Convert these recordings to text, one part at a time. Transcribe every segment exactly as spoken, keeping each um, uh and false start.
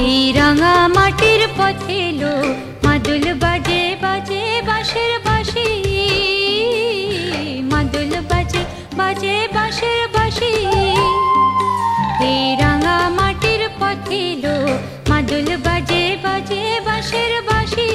এই রাঙা মাটির পথে লো মাদুল বাজে বাজে বাঁশের বাঁশি, মাদুল বাজে বাজে বাঁশের বাঁশি। এই রাঙা মাটির পথে লো মাদুল বাজে বাজে বাঁশের বাঁশি,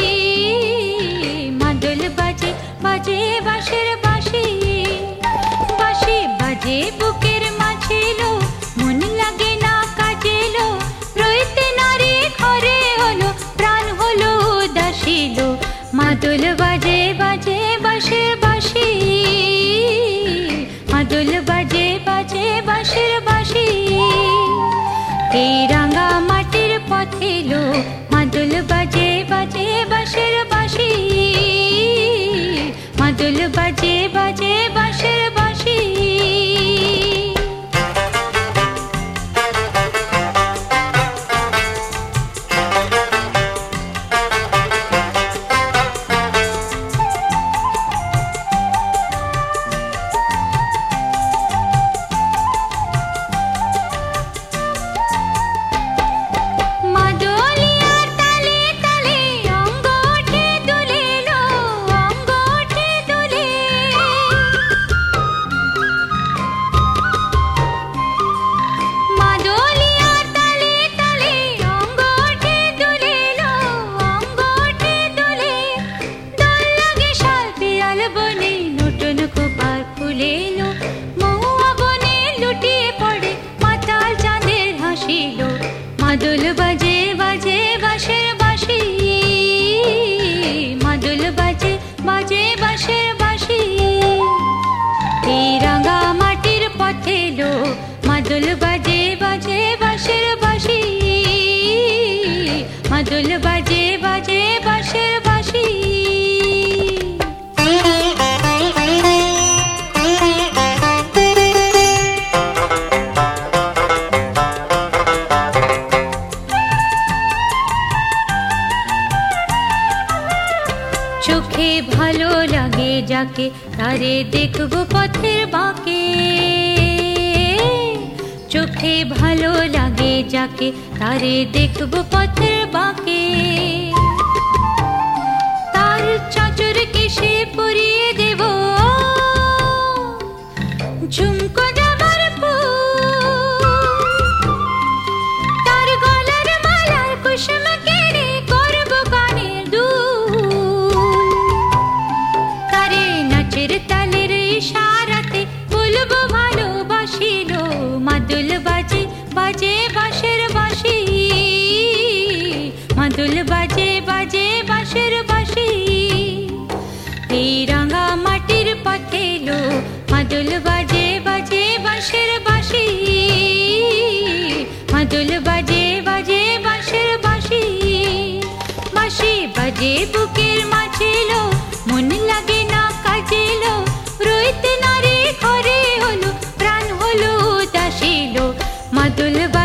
মাদুল বাজে বাজে বাঁশের বাঁশি। বাঁশি বাজে বুকের মাঝে লো মন লাগে না কাজে লো, রইতে নারী ঘরে হলো প্রাণ হলো উদাসী লো। মাদুল বাজে বাজে বাঁশের বাঁশি, মাদুল বাজে বাজে বাঁশের বাঁশি। এই রাঙা মাটির পথে লো মাদুল বাজে বাজে বাঁশের বাঁশি, মাদুল বাজে বাজে বাঁশের বাঁশি। মাদুল বাজে বাজে বাঁশের বাঁশি, মাদুল বাজে বাজে বাঁশের বাঁশি। এই রাঙা মাটির পথে লো মাদুল বাজে বাজে বাঁশের বাঁশি, মাদুল বাজে বাজে বাঁশের বাঁশি। চোখে ভালো লাগে যাকে তারে দেখবো পথের বাঁকে, চোখে ভালো লাগে যাকে তারে দেখবো পথের বাঁকে। তার চাঁচর কেশে পরিয়ে দেব ঝুমকো জামার ফুল, তার গলার মালার কুসুম কেড়ে করবো কানের দুল। তারে নাচের তালের ইশারাতে বলবো ভালোবাসি লো। মাদুল বাজে বাজে বাঁশের বাঁশি, মাদুল বাজে বাজে বাঁশের বাঁশি। এই রাঙা মাটির পথে লো মাদুল বাজে বাজে বাঁশের বাঁশি, মাদুল বাজে বাজে বাঁশের বাঁশি। বাঁশি বাজে বুকের মাঝে লো মন লাগে না কাজে লো, রইতে নারী ঘরে হলো প্রাণ হলো উদাসী লো। মাদুল